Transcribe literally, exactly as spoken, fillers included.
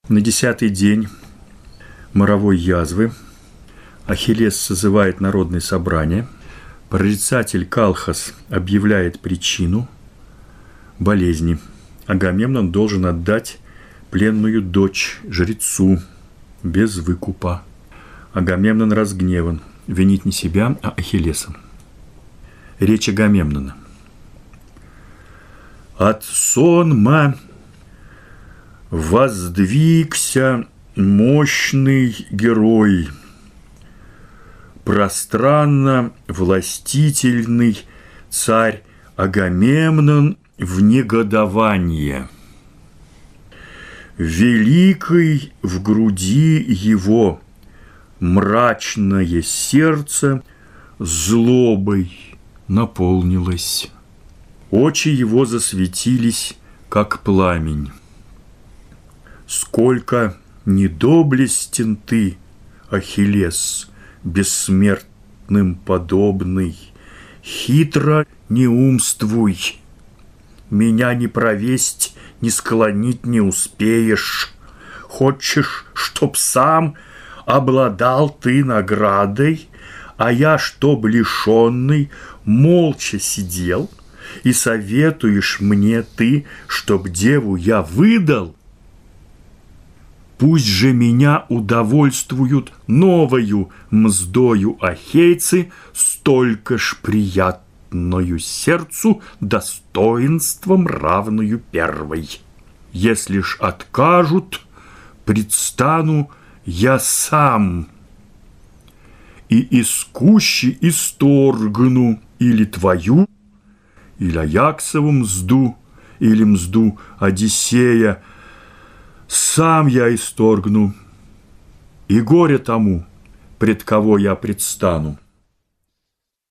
На десятый день моровой язвы Ахиллес созывает народное собрание. Прорицатель Калхас объявляет причину болезни. Агамемнон должен отдать пленную дочь жрецу без выкупа. Агамемнон разгневан, винит не себя, а Ахиллеса. Речь Агамемнона. От сонма воздвигся мощный герой, пространно властительный царь Агамемнон в негодование. Великой в груди его мрачное сердце злобой наполнилось. Очи его засветились, как пламень. Сколько недоблестен ты, Ахиллес, бессмертным подобный, хитро не умствуй, меня не провесть, не склонить не успеешь. Хочешь, чтоб сам обладал ты наградой, а я, чтоб лишенный, молча сидел, и советуешь мне ты, чтоб деву я выдал? Пусть же меня удовольствуют новою мздою ахейцы, столько ж приятною сердцу достоинством равную первой. Если ж откажут, предстану я сам и из кущи исторгну или твою, или Аяксову мзду, или мзду Одиссея, сам я исторгну, и горе тому, пред кого я предстану.